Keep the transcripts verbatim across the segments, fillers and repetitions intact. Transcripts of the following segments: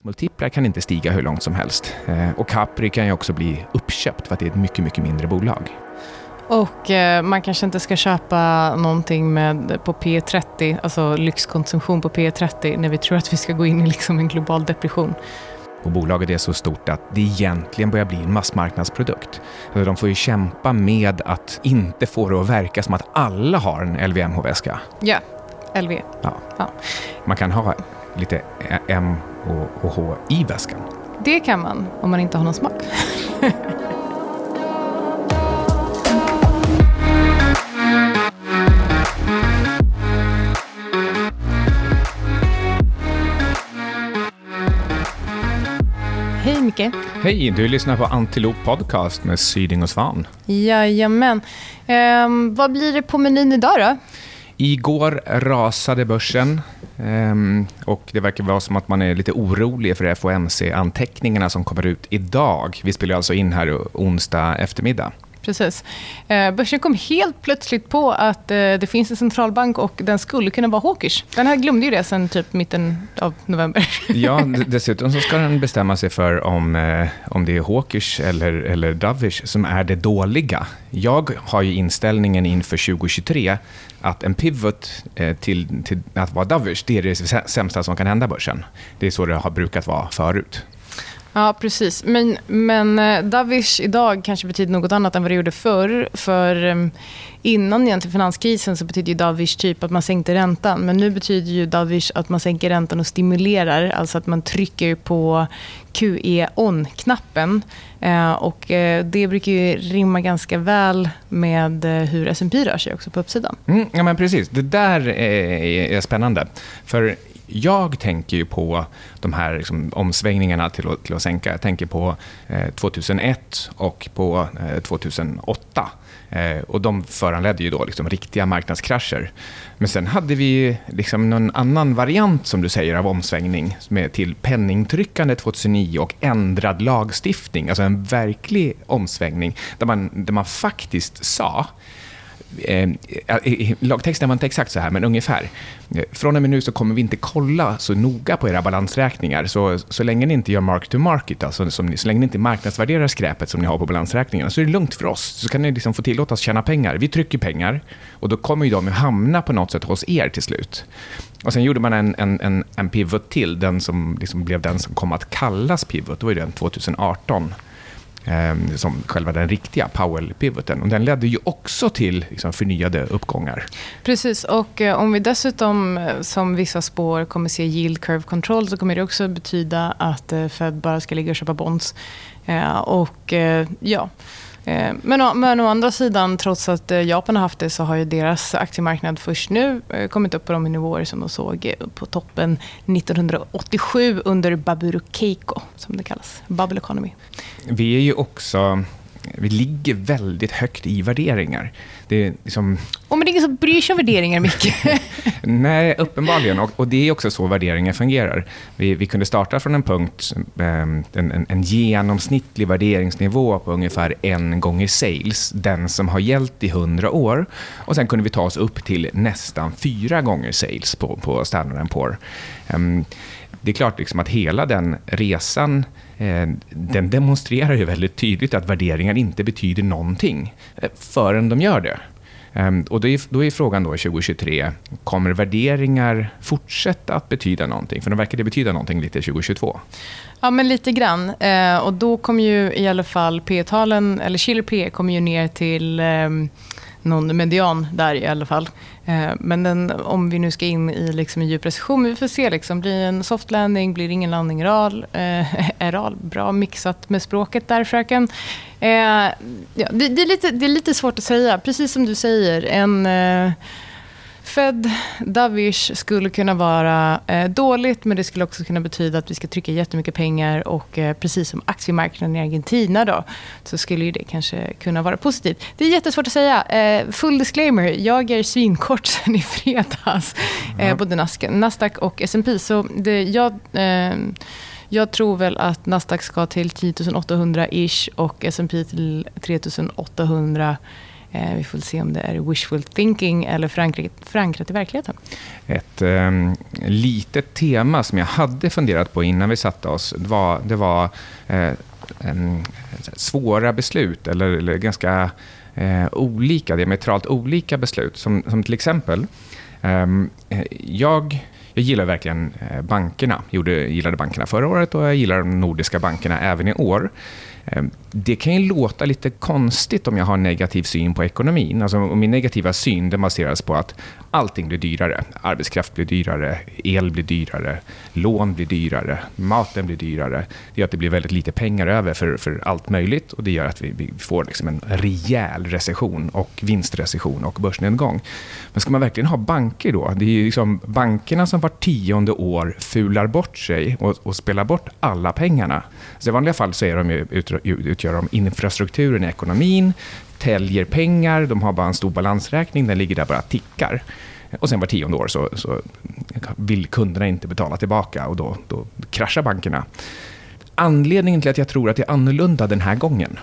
Multiplar kan inte stiga hur långt som helst. Och Capri kan ju också bli uppköpt för att det är ett mycket, mycket mindre bolag. Och eh, man kanske inte ska köpa någonting med på P trettio, alltså lyxkonsumtion på P trettio, när vi tror att vi ska gå in i liksom en global depression. Och bolaget är så stort att det egentligen börjar bli en massmarknadsprodukt. Alltså de får ju kämpa med att inte få det att verka som att alla har en L V M H-väska. Ja, L V. Ja. Ja. Man kan ha lite M och H i väskan. Det kan man, om man inte har någon smak. Hej Micke. Hej, du lyssnar på Antilop Podcast med Syding och Svan. Jajamän. Ehm, vad blir det på menyn idag då? Igår rasade börsen ehm, och det verkar vara som att man är lite orolig för F O M C-anteckningarna som kommer ut idag. Vi spelar alltså in här onsdag eftermiddag. Precis. Eh, börsen kom helt plötsligt på att eh, det finns en centralbank och den skulle kunna vara hawkish. Den här glömde ju det sedan typ mitten av november. Ja, dessutom så ska den bestämma sig för om, eh, om det är hawkish eller, eller dovish som är det dåliga. Jag har ju inställningen inför tjugo tjugotre att en pivot eh, till, till att vara dovish, det är det sämsta som kan hända börsen. Det är så det har brukat vara förut. Ja, precis. Men, men eh, dovish idag kanske betyder något annat än vad det gjorde förr. För eh, innan egentligen finanskrisen så betyder ju dovish typ att man sänkte räntan. Men nu betyder ju dovish att man sänker räntan och stimulerar. Alltså att man trycker på Q E on-knappen. Eh, och eh, det brukar ju rimma ganska väl med eh, hur S and P rör sig också på uppsidan. Mm, ja, men precis. Det där är, är spännande. För jag tänker ju på de här liksom, omsvängningarna till att, till att sänka. Jag tänker på eh, tjugohundraett och på eh, tjugohundraåtta. Eh, och de föranledde ju då liksom, riktiga marknadskrascher. Men sen hade vi liksom, någon annan variant som du säger av omsvängning med till penningtryckande tjugohundranio och ändrad lagstiftning. Alltså en verklig omsvängning där man, där man faktiskt sa Eh, lagtexten var inte exakt så här, men ungefär. Från och med nu så kommer vi inte kolla så noga på era balansräkningar. Så, så länge ni inte gör mark to market, alltså som ni, så länge ni inte marknadsvärderar skräpet som ni har på balansräkningarna, så är det lugnt för oss. Så kan ni liksom få tillåtas tjäna pengar. Vi trycker pengar och då kommer ju de att hamna på något sätt hos er till slut. Och sen gjorde man en, en, en, en pivot till, den som liksom blev den som kom att kallas pivot. Då var det den tjugoarton. Som själva den riktiga Powell-pivoten. Och den ledde ju också till liksom, förnyade uppgångar. Precis, och eh, om vi dessutom eh, som vissa spår kommer se yield curve control, så kommer det också betyda att eh, Fed bara ska ligga och köpa bonds. Eh, och eh, ja... Men, men å andra sidan, trots att Japan har haft det, så har ju deras aktiemarknad först nu kommit upp på de nivåer som de såg på toppen nittonhundraåttiosju under Baburo Keiko, som det kallas, bubble economy. Vi är ju också... Vi ligger väldigt högt i värderingar. Det är liksom... Oh, men det är ingen som bryr sig om värderingar mycket. Nej, uppenbarligen. Och, och det är också så värderingar fungerar. Vi, vi kunde starta från en punkt, en, en, en genomsnittlig värderingsnivå på ungefär en gånger sales. Den som har gällt i hundra år. Och sen kunde vi ta oss upp till nästan fyra gånger sales på, på Standard and Poor. Um, Det är klart liksom att hela den resan eh, den demonstrerar ju väldigt tydligt att värderingar inte betyder någonting eh, förrän de gör det. Um, och då är, då är frågan då tjugo tjugotre, kommer värderingar fortsätta att betyda någonting? För de verkar det betyda någonting lite tjugo tjugotvå. Ja, men lite grann. Eh, och då kommer ju i alla fall P-talen, eller Shiller P kommer ju ner till eh, någon median där i alla fall. Eh, men den, om vi nu ska in i liksom en djup recession, vi får se liksom, blir en soft landing, blir ingen landning ral, eh, är ral, bra mixat med språket där, fröken. Eh, ja, det, det, är lite, det är lite svårt att säga, precis som du säger, en... Eh, Fed dovish skulle kunna vara eh, dåligt, men det skulle också kunna betyda att vi ska trycka jättemycket pengar, och eh, precis som aktiemarknaden i Argentina då, så skulle ju det kanske kunna vara positivt. Det är jättesvårt att säga. Eh, full disclaimer, jag är svinkort sen i fredags, eh, både Nasdaq och S and P, så det, jag... Eh, Jag tror väl att Nasdaq ska till tio tusen åttahundra ish och S and P till tre tusen åttahundra Eh, vi får se om det är wishful thinking eller förankrat, förankrat i verkligheten. Ett eh, litet tema som jag hade funderat på innan vi satte oss, det var, det var eh, en, svåra beslut eller, eller ganska eh, olika, diametralt olika beslut. Som, som till exempel, eh, jag... Jag gillar verkligen bankerna. Jag gillade bankerna förra året och jag gillar de nordiska bankerna även i år. Det kan ju låta lite konstigt om jag har negativ syn på ekonomin. Alltså, och min negativa syn den baseras på att allting blir dyrare. Arbetskraft blir dyrare, el blir dyrare, lån blir dyrare, maten blir dyrare. Det gör att det blir väldigt lite pengar över för, för allt möjligt och det gör att vi, vi får liksom en rejäl recession och vinstrecession och börsnedgång. Men ska man verkligen ha banker då? Det är ju liksom bankerna som var tionde år fular bort sig och, och spelar bort alla pengarna. Så i vanliga fall så är de ju, ut, utgör de infrastrukturen i ekonomin, täljer pengar, de har bara en stor balansräkning, den ligger där bara tickar. Och sen var tionde år så, så vill kunderna inte betala tillbaka och då, då kraschar bankerna. Anledningen till att jag tror att det är annorlunda den här gången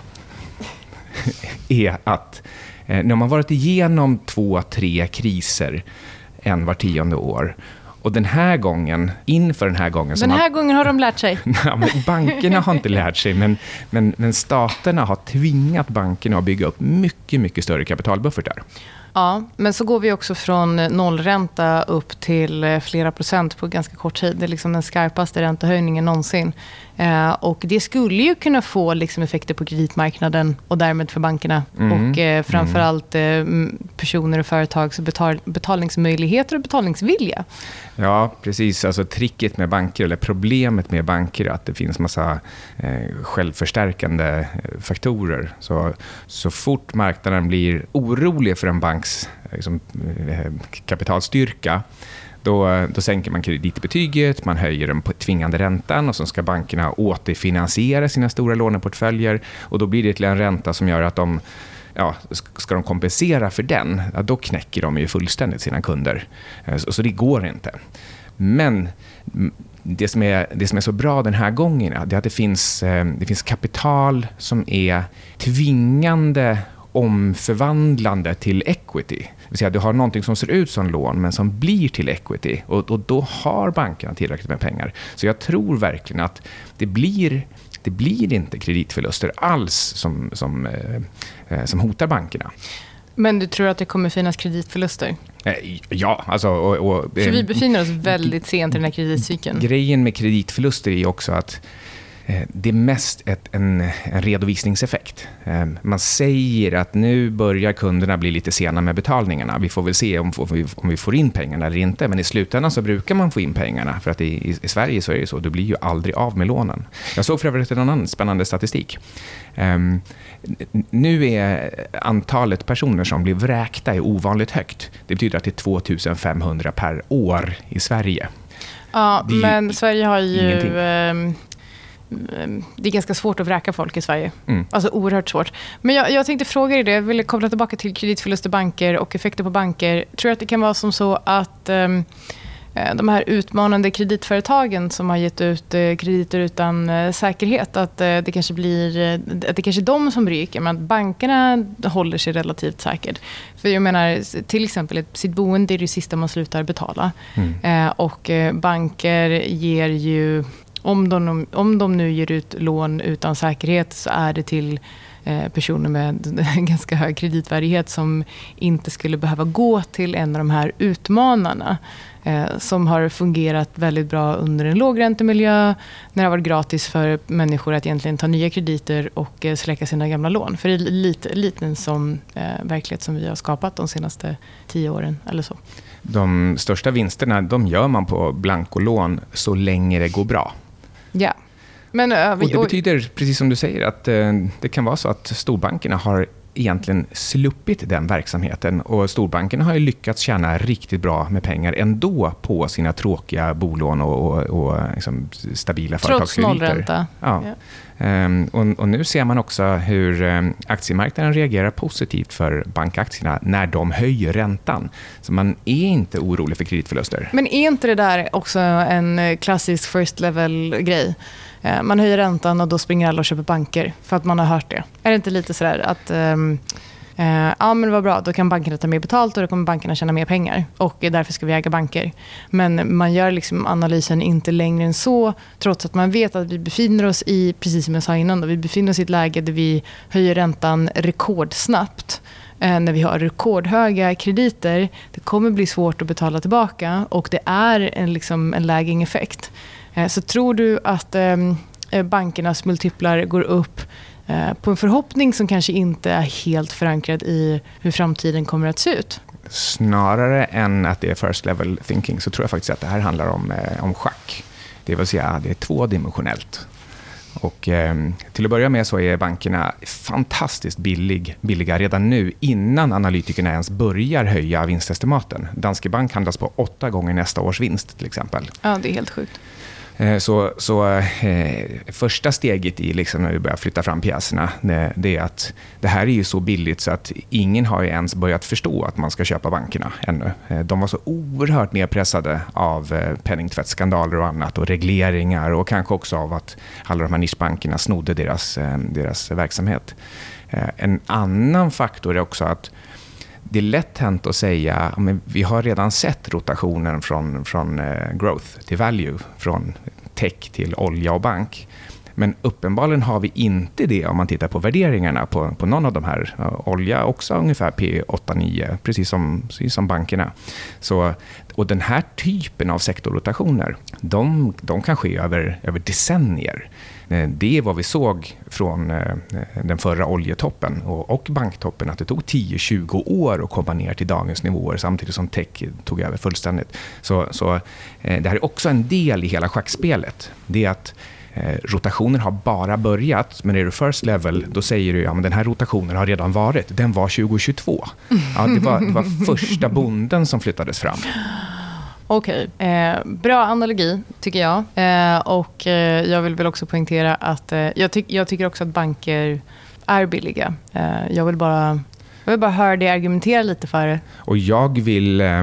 är att eh, när man varit igenom två, tre kriser en var tionde år och den här gången, inför den här gången... Den här man, gången har de lärt sig. Ja, men bankerna har inte lärt sig, men, men, men staterna har tvingat bankerna att bygga upp mycket, mycket större kapitalbuffertar. Ja, men så går vi också från nollränta upp till flera procent på ganska kort tid. Det är liksom den skarpaste räntehöjningen någonsin. Eh, och det skulle ju kunna få liksom effekter på kreditmarknaden och därmed för bankerna. Mm. Och eh, framförallt eh, personer och företags betal- betalningsmöjligheter och betalningsvilja. Ja, precis. Alltså tricket med banker, eller problemet med banker, är att det finns massa eh, självförstärkande faktorer. Så, så fort marknaden blir orolig för en banks liksom, eh, kapitalstyrka, Då, då sänker man kreditbetyget, man höjer den på tvingande räntan och så ska bankerna återfinansiera sina stora låneportföljer och då blir det till en ränta som gör att de, ja, ska de kompensera för den, ja, då knäcker de ju fullständigt sina kunder. Så, så det går inte. Men det som är, det som är så bra den här gången är att det finns, det finns kapital som är tvingande omförvandlande till equity. Det vill säga, du har någonting som ser ut som lån men som blir till equity och, och då har bankerna tillräckligt med pengar. Så jag tror verkligen att det blir, det blir inte kreditförluster alls som, som, eh, som hotar bankerna. Men du tror att det kommer finnas kreditförluster? Eh, ja, alltså... Och, och, För vi befinner oss väldigt sent i den här kreditcykeln. Grejen med kreditförluster är också att det är mest ett, en, en redovisningseffekt. Man säger att nu börjar kunderna bli lite sena med betalningarna. Vi får väl se om, om vi får in pengarna eller inte. Men i slutändan så brukar man få in pengarna. För att i, i Sverige så är det så. Du blir ju aldrig av med lånen. Jag såg för övrigt en annan spännande statistik. Um, nu är antalet personer som blir vräkta är ovanligt högt. Det betyder att det är två tusen femhundra per år i Sverige. Ja, men Sverige har ju... Um, det är ganska svårt att vräka folk i Sverige. Mm. Alltså oerhört svårt. Men jag, jag tänkte fråga dig det. Jag ville koppla tillbaka till kreditförluster banker och effekter på banker. Tror du att det kan vara som så att um, de här utmanande kreditföretagen som har gett ut uh, krediter utan uh, säkerhet, att uh, det kanske blir uh, att det kanske är de som ryker, men att bankerna håller sig relativt säkert. För jag menar, till exempel ett, sitt boende är det sista man slutar betala. Mm. Uh, och uh, banker ger ju Om de, om de nu ger ut lån utan säkerhet så är det till eh, personer med ganska hög kreditvärdighet som inte skulle behöva gå till en av de här utmanarna eh, som har fungerat väldigt bra under en lågräntemiljö när det har varit gratis för människor att egentligen ta nya krediter och eh, släcka sina gamla lån. För det är lite, lite en sån eh, verklighet som vi har skapat de senaste tio åren eller så. De största vinsterna de gör man på blankolån så länge det går bra. Ja. Men, uh, vi, och det betyder, precis som du säger, att uh, det kan vara så att storbankerna har egentligen sluppit den verksamheten. Och storbankerna har ju lyckats tjäna riktigt bra med pengar ändå på sina tråkiga bolån och, och, och liksom stabila företagskrediter. Trots nollränta. Ja. Ja. Um, och, och nu ser man också hur um, aktiemarknaden reagerar positivt för bankaktierna när de höjer räntan. Så man är inte orolig för kreditförluster. Men är inte det där också en klassisk first level-grej? Man höjer räntan och då springer alla och köper banker för att man har hört det. Är det inte lite sådär att um, Eh, ja, men vad bra, då kan bankerna ta mer betalt och då kommer bankerna tjäna mer pengar. Och därför ska vi äga banker. Men man gör liksom analysen inte längre än så, trots att man vet att vi befinner oss i, precis som jag sa innan, då, vi befinner oss i ett läge där vi höjer räntan rekordsnabbt. Eh, när vi har rekordhöga krediter, det kommer bli svårt att betala tillbaka och det är en, liksom, en lagging effekt. Eh, så tror du att eh, bankernas multiplar går upp på en förhoppning som kanske inte är helt förankrad i hur framtiden kommer att se ut? Snarare än att det är first level thinking så tror jag faktiskt att det här handlar om, eh, om schack. Det vill säga det är tvådimensionellt. Och eh, till att börja med så är bankerna fantastiskt billig, billiga redan nu innan analytikerna ens börjar höja vinstestimaten. Danske Bank handlas på åtta gånger nästa års vinst till exempel. Ja, det är helt sjukt. Så, så eh, första steget i liksom när vi börjar flytta fram pjäserna, det, det är att det här är ju så billigt så att ingen har ju ens börjat förstå att man ska köpa bankerna ännu. De var så oerhört nedpressade av eh, penningtvättsskandaler och annat och regleringar och kanske också av att alla de här nischbankerna snodde deras, eh, deras verksamhet. Eh, en annan faktor är också att det är lätt hänt att säga men vi har redan sett rotationen från, från eh, growth till value, från tech till olja och bank. Men uppenbarligen har vi inte det om man tittar på värderingarna på, på någon av de här. Olja också ungefär P åtta nio, precis som, precis som bankerna. Så, och den här typen av sektorrotationer, de, de kan ske över, över decennier. Det är vad vi såg från den förra oljetoppen och, och banktoppen, att det tog tio till tjugo år att komma ner till dagens nivåer samtidigt som tech tog över fullständigt. Så, så det här är också en del i hela schackspelet. Det är att eh, rotationen har bara börjat, men är du first level då säger du ja, men den här rotationen har redan varit. Den var tjugo tjugotvå. Ja, det, var, det var första bonden som flyttades fram. Okej, eh, bra analogi tycker jag. Eh, och eh, jag vill väl också poängtera att eh, jag, ty- jag tycker också att banker är billiga. Eh, jag vill bara... Jag vill bara höra dig argumentera lite för det. Och jag vill eh,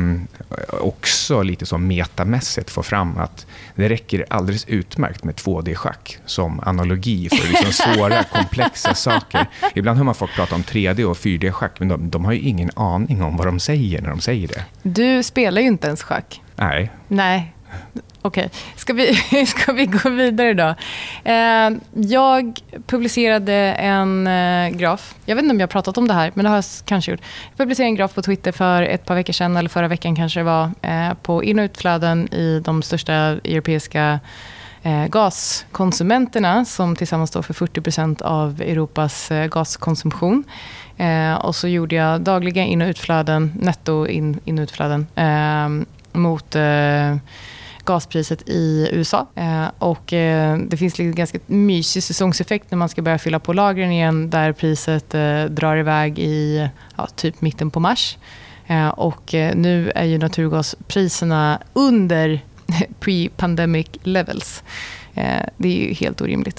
också lite så metamässigt få fram att det räcker alldeles utmärkt med två D-schack som analogi för liksom svåra, komplexa saker. Ibland hör man folk prata om tre D och fyra D-schack, men de, de har ju ingen aning om vad de säger när de säger det. Du spelar ju inte ens schack. Nej. Nej. Okej, ska vi, ska vi gå vidare då? Eh, jag publicerade en eh, graf. Jag vet inte om jag har pratat om det här, men det har jag kanske gjort. Jag publicerade en graf på Twitter för ett par veckor sedan, eller förra veckan kanske det var, eh, på in- och utflöden i de största europeiska eh, gaskonsumenterna, som tillsammans står för fyrtio procent av Europas eh, gaskonsumtion. Eh, och så gjorde jag dagliga in- och utflöden, netto in- in- och utflöden, eh, mot... Eh, gaspriset i U S A. Eh, och eh, det finns en ganska mysig säsongseffekt när man ska börja fylla på lagren igen, där priset eh, drar iväg i ja, typ mitten på mars. Eh, och eh, nu är ju naturgaspriserna under pre-pandemic levels. Eh, det är ju helt orimligt.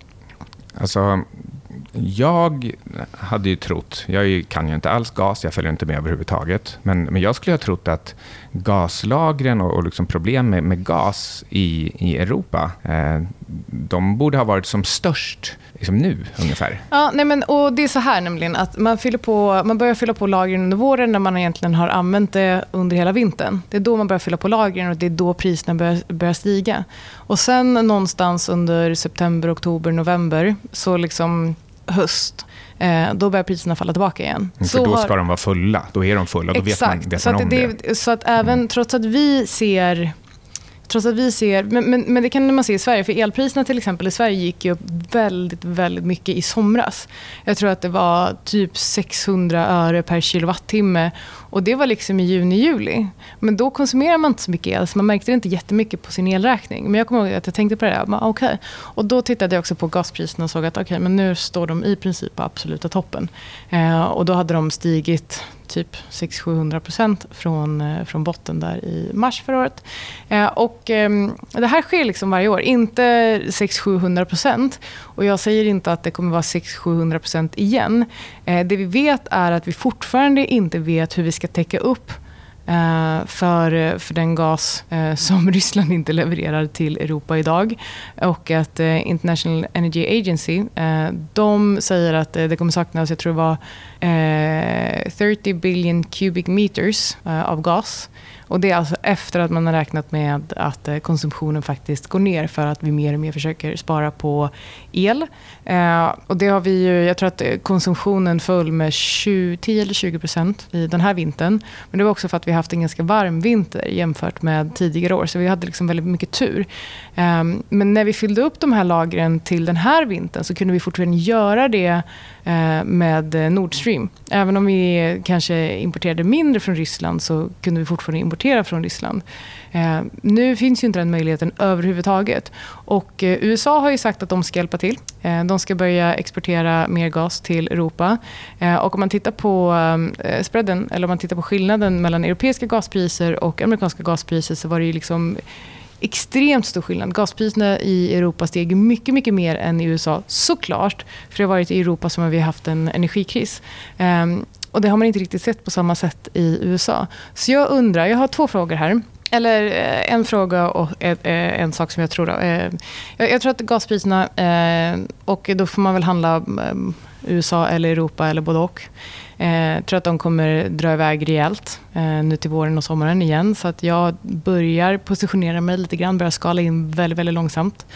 Alltså, jag hade ju trott, jag kan ju inte alls gas, jag följer inte med överhuvudtaget, men, men jag skulle ha trott att gaslagren och, och liksom problem med, med gas i, i Europa, eh, de borde ha varit som störst liksom nu ungefär. Ja, nej men, och det är så här nämligen att man, fyller på, man börjar fylla på lagren under våren när man egentligen har använt det under hela vintern. Det är då man börjar fylla på lagren och det är då priserna börjar, börjar stiga. Och sen någonstans under september, oktober, november, så liksom höst, eh, då börjar priserna falla tillbaka igen. För så då ska har, de vara fulla, då är de fulla, då exakt, vet man, vet så man att om det. det. Så att även mm. trots att vi ser... Trots att vi ser, men, men, men det kan man se i Sverige, för elpriserna till exempel i Sverige gick ju upp väldigt, väldigt mycket i somras. Jag tror att det var typ sexhundra öre per kilowattimme, och det var liksom i juni, juli. Men då konsumerar man inte så mycket el, så man märkte det inte jättemycket på sin elräkning. Men jag kommer ihåg att jag tänkte på det där, men okay. Och då tittade jag också på gaspriserna och såg att okay, men nu står de i princip på absoluta toppen. Eh, och då hade de stigit typ sex till sjuhundra procent från, eh, från botten där i mars förra året. Eh, och eh, det här sker liksom varje år, inte sex till sjuhundra procent. Och jag säger inte att det kommer vara sex till sjuhundra procent igen. Eh, det vi vet är att vi fortfarande inte vet hur vi ska täcka upp eh, för, för den gas eh, som Ryssland inte levererar till Europa idag. Och att eh, International Energy Agency, eh, de säger att eh, det kommer saknas, jag tror det var eh, trettio billion cubic meters eh, av gas. Och det är alltså efter att man har räknat med att konsumtionen faktiskt går ner för att vi mer och mer försöker spara på el. Eh, och det har vi ju, jag tror att konsumtionen föll med tjugo, tio eller tjugo procent i den här vintern. Men det var också för att vi har haft en ganska varm vinter jämfört med tidigare år. Så vi hade liksom väldigt mycket tur. Eh, men när vi fyllde upp de här lagren till den här vintern så kunde vi fortfarande göra det eh, med Nord Stream. Även om vi kanske importerade mindre från Ryssland så kunde vi fortfarande importera från Ryssland. Eh, nu finns ju inte den möjligheten överhuvudtaget. Och eh, U S A har ju sagt att de ska hjälpa till. Eh, de ska börja exportera mer gas till Europa. Eh, och om man tittar på eh, spreaden, eller om man tittar på skillnaden mellan europeiska gaspriser och amerikanska gaspriser, så var det ju liksom extremt stor skillnad. Gaspriserna i Europa steg mycket, mycket mer än i U S A. Såklart, för det har varit i Europa som vi har haft en energikris. Eh, Och det har man inte riktigt sett på samma sätt i U S A. Så jag undrar, jag har två frågor här. Eller en fråga och en, en sak som jag tror. Jag, jag tror att gaspriserna, och då får man väl handla U S A eller Europa eller både och. Jag tror att de kommer dra iväg rejält nu till våren och sommaren igen. Så att jag börjar positionera mig lite grann, börjar skala in väldigt, väldigt långsamt.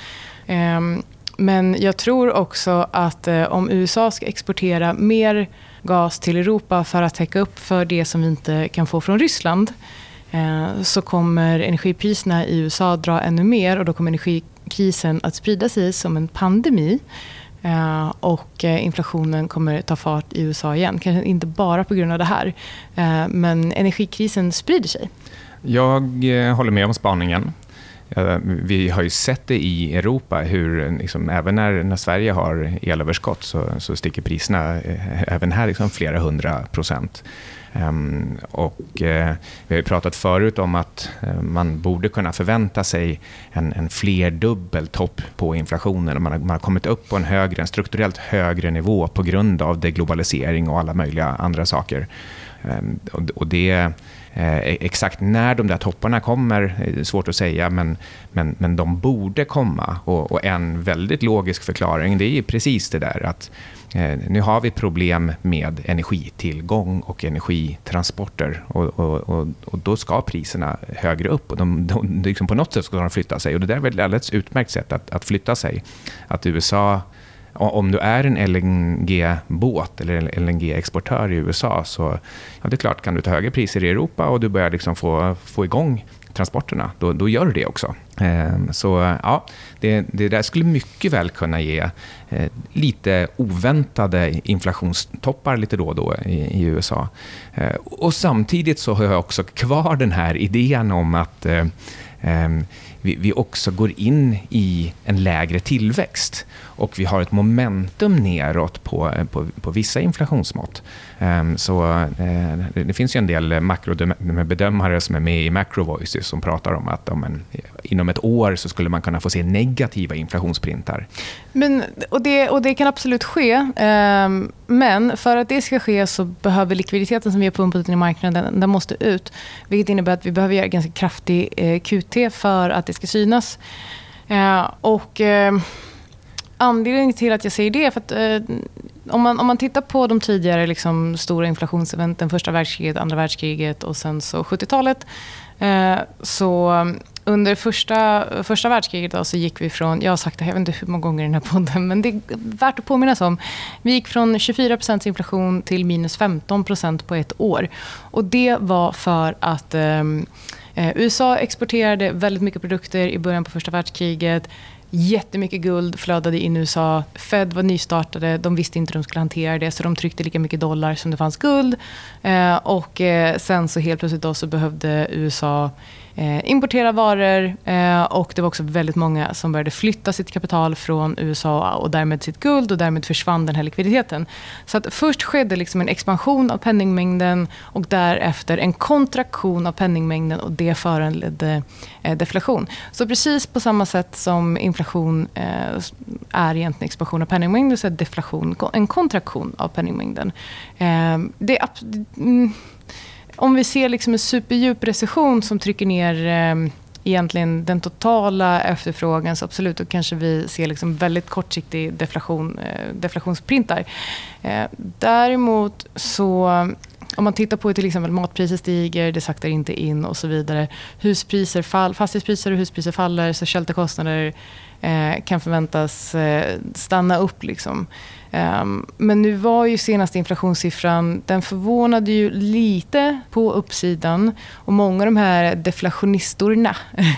Men jag tror också att om U S A ska exportera mer gas till Europa för att täcka upp för det som vi inte kan få från Ryssland, så kommer energipriserna i U S A dra ännu mer och då kommer energikrisen att sprida sig som en pandemi. Och inflationen kommer ta fart i U S A igen. Kanske inte bara på grund av det här, men energikrisen sprider sig. Jag håller med om spaningen. Vi har ju sett det i Europa hur liksom, även när, när Sverige har elöverskott så, så sticker priserna även här liksom flera hundra procent. Um, och uh, vi har ju pratat förut om att uh, man borde kunna förvänta sig en, en flerdubbel topp på inflationen. Man har, man har kommit upp på en högre, en strukturellt högre nivå på grund av deglobalisering och alla möjliga andra saker. Um, och, och det Eh, exakt när de där topparna kommer är svårt att säga, men, men, men de borde komma. Och, och en väldigt logisk förklaring, det är precis det där att eh, nu har vi problem med energitillgång och energitransporter och, och, och, och då ska priserna högre upp och de, de, liksom på något sätt ska de flytta sig och det där är väl ett alldeles utmärkt sätt att, att flytta sig. Att U S A, om du är en L N G-båt eller L N G-exportör i U S A så ja, det är klart kan du ta högre priser i Europa och du börjar liksom få, få igång transporterna. Då, då gör du det också. Eh, så ja, det, det där skulle mycket väl kunna ge eh, lite oväntade inflationstoppar lite då och då i, i U S A. Eh, och samtidigt så har jag också kvar den här idén om att eh, eh, vi, vi också går in i en lägre tillväxt och vi har ett momentum neråt på, på, på vissa inflationsmått. Um, så uh, det, det finns ju en del makrobedömare som är med i Macro Voices som pratar om att om en, inom ett år så skulle man kunna få se negativa inflationsprintar. Men, och, det, och det kan absolut ske, um, men för att det ska ske så behöver likviditeten som vi har pumpat in i marknaden, den måste ut. Vilket innebär att vi behöver göra ganska kraftig eh, Q T för att det ska synas. Uh, och... Uh, Anledningen till att jag säger det är för att eh, om, man, om man tittar på de tidigare liksom, stora inflationseventen, första världskriget, andra världskriget och sen så sjuttiotalet, eh, så under första, första världskriget då, så gick vi från, jag har sagt det, jag vet inte hur många gånger i den här podden, men det är värt att påminnas om. Vi gick från tjugofyra procent inflation till minus femton procent på ett år. Och det var för att eh, U S A exporterade väldigt mycket produkter i början på första världskriget. Jättemycket guld flödade in i U S A. Fed var nystartade. De visste inte hur de skulle hantera det. Så de tryckte lika mycket dollar som det fanns guld. Eh, och eh, sen så helt plötsligt då så behövde U S A eh, importera varor. Eh, och det var också väldigt många som började flytta sitt kapital från U S A och därmed sitt guld. Och därmed försvann den här likviditeten. Så att först skedde liksom en expansion av penningmängden. Och därefter en kontraktion av penningmängden. Och det föranledde eh, deflation. Så precis på samma sätt som inflation eh, är egentligen expansion av penningmängden så är deflation en kontraktion av penningmängden. Eh, det är mm, om vi ser liksom en superdjup recession som trycker ner eh, egentligen den totala efterfrågan, så absolut, då kanske vi ser liksom väldigt kortsiktig deflation, eh, deflationsprintar. Eh, däremot så, om man tittar på till exempel matpriser stiger, det saktar inte in och så vidare. Huspriser fall, fastighetspriser och huspriser faller, så kältekostnader eh, kan förväntas eh, stanna upp liksom. Um, men nu var ju senaste inflationssiffran, den förvånade ju lite på uppsidan, och många av de här deflationistorna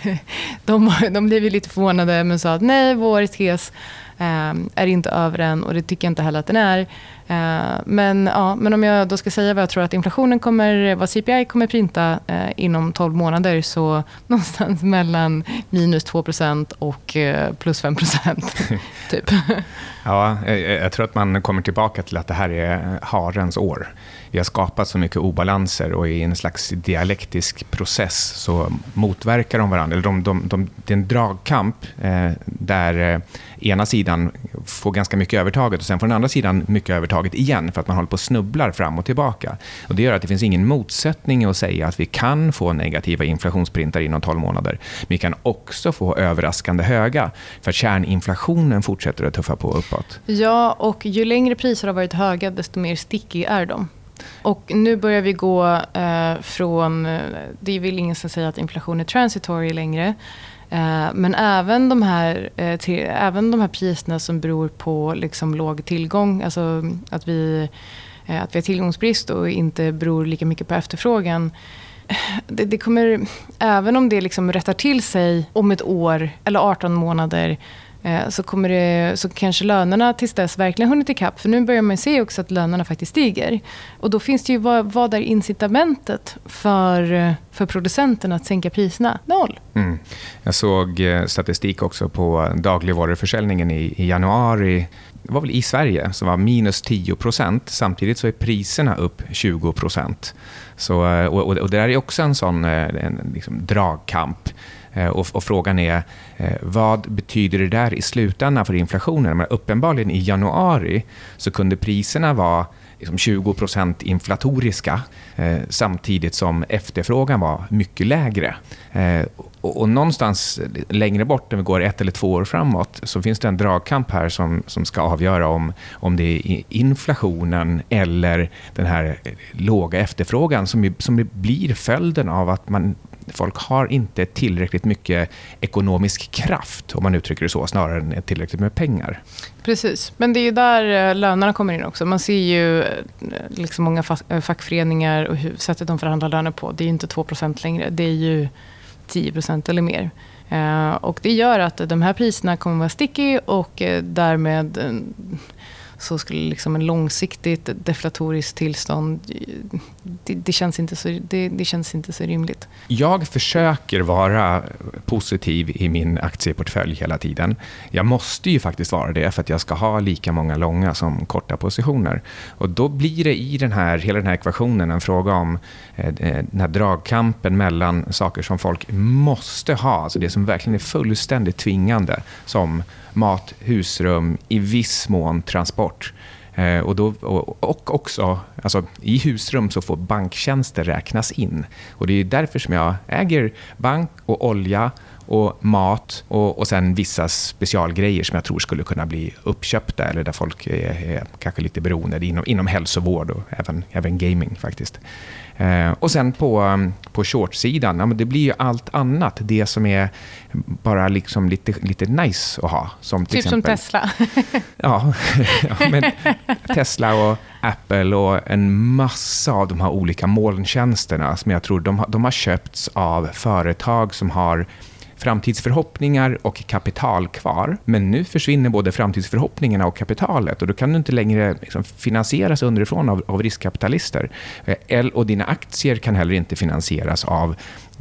de, de blev ju lite förvånade men sa att nej, vår tes um, är inte över än, och det tycker jag inte heller att den är. Uh, men, ja, men om jag då ska säga vad jag tror att inflationen kommer, vad C P I kommer printa uh, inom tolv månader, så någonstans mellan minus två procent och uh, plus fem procent typ. Ja, jag, jag tror att man kommer tillbaka till att det här är harens år. Vi har skapat så mycket obalanser, och i en slags dialektisk process så motverkar de varandra. Eller de, de, de, det är en dragkamp eh, där eh, ena sidan får ganska mycket övertaget, och sen får den andra sidan mycket övertaget igen, för att man håller på att snubblar fram och tillbaka. Och det gör att det finns ingen motsättning att säga att vi kan få negativa inflationsprintar inom tolv månader. Men vi kan också få överraskande höga, för kärninflationen fortsätter att tuffa på uppåt. Ja, och ju längre priser har varit höga, desto mer sticky är de. Och nu börjar vi gå eh, från, det är väl ingen som säger att inflation är transitory längre, eh, men även de här eh, till, även de här priserna som beror på liksom låg tillgång, alltså att vi, eh, att vi har tillgångsbrist och inte beror lika mycket på efterfrågan. Det, det kommer, även om det liksom rättar till sig om ett år eller arton månader, så, kommer det, så kanske lönerna tills dess verkligen hunnit ikapp. För nu börjar man se också att lönerna faktiskt stiger. Och då finns det ju, vad, vad är incitamentet för, för producenten att sänka priserna? Noll. Mm. Jag såg statistik också på dagligvaruförsäljningen i, i januari. Det var väl i Sverige som var minus tio procent. Samtidigt så är priserna upp tjugo procent. Så, och, och det där är också en sån en, liksom, dragkamp. Och, och frågan är, vad betyder det där i slutändan för inflationen? Men uppenbarligen i januari så kunde priserna vara liksom tjugo procent inflatoriska, eh, samtidigt som efterfrågan var mycket lägre. Eh, och, och någonstans längre bort, när vi går ett eller två år framåt, så finns det en dragkamp här som, som ska avgöra om, om det är inflationen eller den här låga efterfrågan som, som blir följden av att man folk har inte tillräckligt mycket ekonomisk kraft, om man uttrycker det så, snarare än tillräckligt med pengar. Precis, men det är ju där lönerna kommer in också. Man ser ju liksom många fackföreningar och hur sättet de förhandlar löner på. Det är ju inte två procent längre, det är ju tio procent eller mer. Och det gör att de här priserna kommer vara sticky, och därmed så skulle liksom en långsiktigt deflatoriskt tillstånd, det, det, känns inte så, det, det känns inte så rimligt. Jag försöker vara positiv i min aktieportfölj hela tiden. Jag måste ju faktiskt vara det för att jag ska ha lika många långa som korta positioner. Och då blir det i den här, hela den här ekvationen en fråga om eh, den här dragkampen mellan saker som folk måste ha, alltså det som verkligen är fullständigt tvingande, som mat, husrum, i viss mån transport. Eh, och, då, och, och också, alltså, i husrum så får banktjänster räknas in. Och det är därför som jag äger bank och olja och mat och, och sen vissa specialgrejer som jag tror skulle kunna bli uppköpta, eller där folk är, är kanske lite beroende inom, inom hälsovård och även, även gaming faktiskt. Eh, och sen på, på shortsidan, ja, men det blir ju allt annat. Det som är bara liksom lite, lite nice att ha. Som till typ exempel, som Tesla. ja, ja, men Tesla och Apple och en massa av de här olika molntjänsterna som jag tror de, de har köpts av företag som har framtidsförhoppningar och kapital kvar. Men nu försvinner både framtidsförhoppningarna och kapitalet, och då kan du inte längre liksom finansieras underifrån av, av riskkapitalister. Och dina aktier kan heller inte finansieras av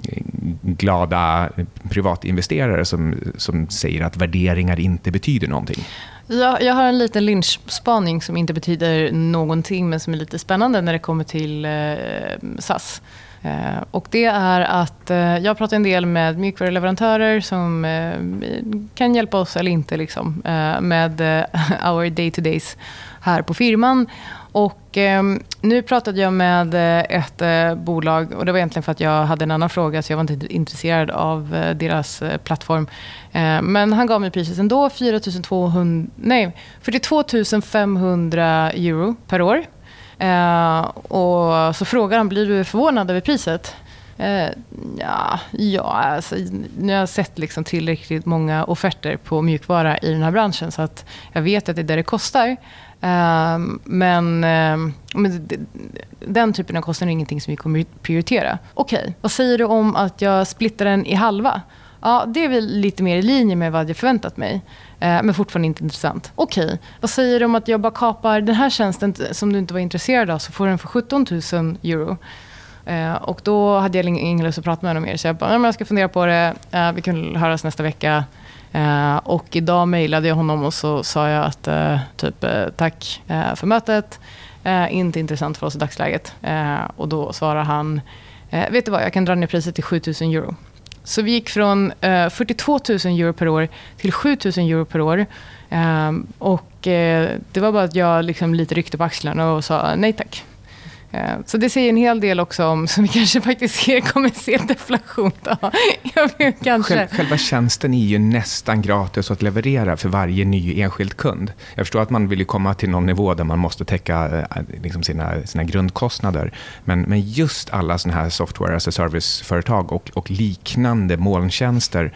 glada privatinvesterare som, som säger att värderingar inte betyder någonting. Jag, jag har en liten lynchspaning som inte betyder någonting, men som är lite spännande när det kommer till eh, S A S. Uh, och det är att uh, jag pratar en del med mjukvaruleverantörer som uh, kan hjälpa oss eller inte liksom, uh, med uh, our day to days här på firman. Och eh, nu pratade jag med ett eh, bolag, och det var egentligen för att jag hade en annan fråga, så jag var inte intresserad av eh, deras eh, plattform. Eh, men han gav mig priset ändå, fyra tusen tvåhundra, nej, fyrtiotvå tusen femhundra euro per år. Eh, och så frågar han, blir du förvånad över priset? Eh, ja, ja alltså, nu har jag sett liksom tillräckligt många offerter på mjukvara i den här branschen, så att jag vet att det är där det kostar. Uh, men, uh, men d- d- den typen av kostnader är ingenting som vi kommer prioritera. Okej, okay, vad säger du om att jag splittar den i halva? Ja, det är väl lite mer i linje med vad jag förväntat mig. Uh, men fortfarande inte intressant. Okej, okay, vad säger du om att jag bara kapar den här tjänsten som du inte var intresserad av, så får den för sjutton tusen euro. Uh, och då hade jag ingen lust att prata med honom mer. Så jag bara, jag ska fundera på det. Uh, vi kan höras nästa vecka. Uh, och idag mejlade jag honom och så sa jag att uh, typ uh, tack uh, för mötet. Uh, inte intressant för oss i dagsläget. Uh, och då svarar han, uh, vet du vad, jag kan dra ner priset till sju tusen euro. Så vi gick från uh, fyrtiotvå tusen euro per år till sju tusen euro per år. Uh, och uh, det var bara att jag liksom lite ryckte på axlarna och sa nej tack. Så det säger en hel del också om, som vi kanske faktiskt kommer se deflation då. Jag vet, kanske. Själv, själva tjänsten är ju nästan gratis att leverera för varje ny enskild kund. Jag förstår att man vill komma till någon nivå där man måste täcka liksom sina, sina grundkostnader. Men, men just alla såna här software as a service-företag och, och liknande molntjänster,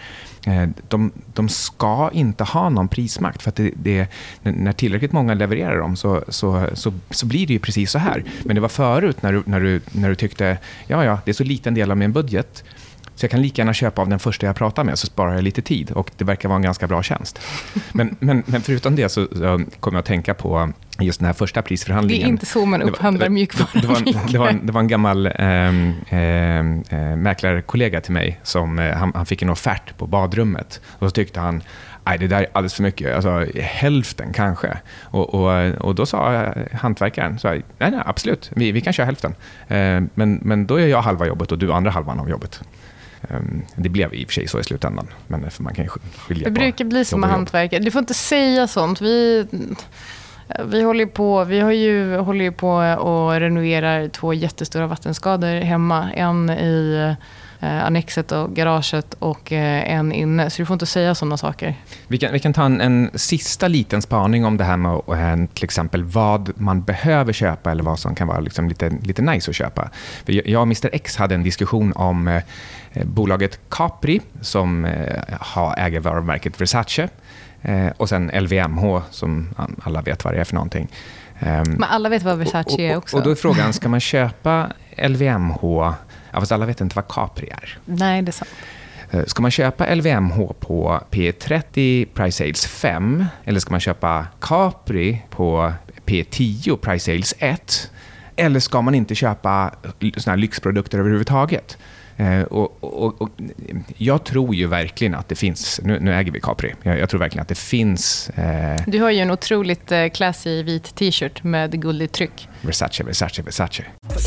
De, de ska inte ha någon prismakt, för att det, det, när tillräckligt många levererar dem så, så, så, så blir det ju precis så här. Men det var förut när du, när du, när du tyckte ja, ja, det är så liten del av min budget så jag kan lika gärna köpa av den första jag pratar med, så sparar jag lite tid och det verkar vara en ganska bra tjänst. Men, men, men förutom det så, så kommer jag att tänka på just den här första prisförhandlingen. Det är inte så man upphandlar mjukvara. Det var, det, det, var en, det var en gammal eh, eh, mäklarkollega till mig som eh, han, han fick en offert på badrummet och så tyckte han nej, det där är alldeles för mycket, alltså hälften kanske. Och, och, och då sa hantverkaren, så, nej, nej, absolut, vi, vi kan köra hälften. Eh, men, men då är jag halva jobbet och du andra halvan av jobbet. Det blev i och för sig så i slutändan, men för man kan skilja. Det brukar bli som med hantverkare. Du får inte säga sånt. Vi, vi håller på, vi har ju håller på och renoverar två jättestora vattenskador hemma. En i eh, annexet och garaget och eh, en inne. Så du får inte säga sådana saker. Vi kan, vi kan ta en, en sista liten spaning om det här med eh, till exempel vad man behöver köpa eller vad som kan vara liksom lite, lite nice att köpa. För jag och mister X hade en diskussion om eh, bolaget Capri som eh, har äger varumärket Versace eh, och sen L V M H som alla vet vad det är för någonting. Men alla vet vad Versace är också. Och, och då är frågan, ska man köpa L V M H? Ja, fast alla vet inte vad Capri är. Nej, det är sant. Ska man köpa L V M H på P trettio, price sales fem, eller ska man köpa Capri på P tio, price sales ett, eller ska man inte köpa såna här lyxprodukter överhuvudtaget? Uh, och, och, och jag tror ju verkligen att det finns, nu, nu äger vi Capri, jag, jag tror verkligen att det finns uh, du har ju en otroligt uh, classy vit t-shirt med guldigt tryck. Versace, Versace, Versace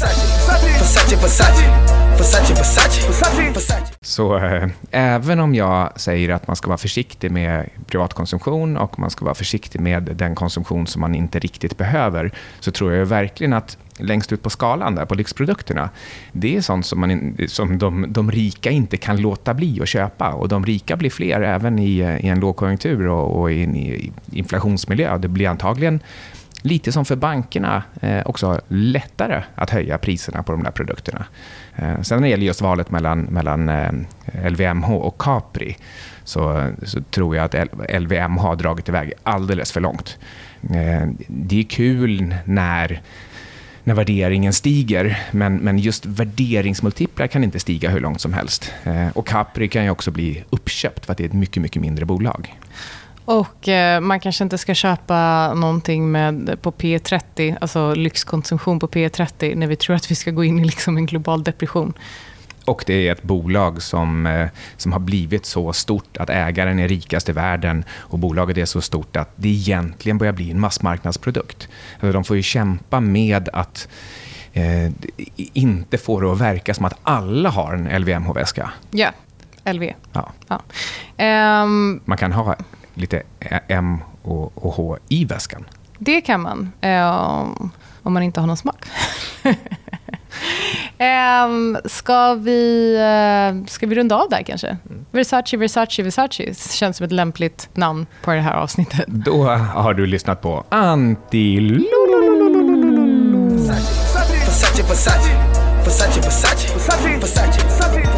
Så uh, även om jag säger att man ska vara försiktig med privatkonsumtion och man ska vara försiktig med den konsumtion som man inte riktigt behöver, så tror jag verkligen att längst ut på skalan där på lyxprodukterna, det är sånt som, man, som de, de rika inte kan låta bli att köpa, och de rika blir fler även i, i en lågkonjunktur och, och i en i inflationsmiljö. Det blir antagligen lite som för bankerna eh, också lättare att höja priserna på de där produkterna. Eh, sen när det gäller just valet mellan, mellan eh, L V M H och Capri, så, så tror jag att L V M H har dragit iväg alldeles för långt. Eh, det är kul när när värderingen stiger, men, men just värderingsmultiplar kan inte stiga hur långt som helst. Eh, och Capri kan ju också bli uppköpt för att det är ett mycket, mycket mindre bolag. Och eh, man kanske inte ska köpa någonting med, på P trettio, alltså lyxkonsumtion på P trettio, när vi tror att vi ska gå in i liksom en global depression. Och det är ett bolag som, eh, som har blivit så stort att ägaren är rikast i världen, och bolaget är så stort att det egentligen börjar bli en massmarknadsprodukt. Alltså de får ju kämpa med att eh, inte få det att verka som att alla har en L V M H-väska. Ja, L V. Ja. Ja. Um, Man kan ha lite M och, och H i väskan. det kan man. Eh, om man inte har någon smak. Um, ska, vi, uh, ska vi runda av där kanske? Mm. Versace, Versace, Versace känns som ett lämpligt namn på det här avsnittet. Då har du lyssnat på Anti Versace, Versace, Versace, Versace, Versace, Versace, Versace.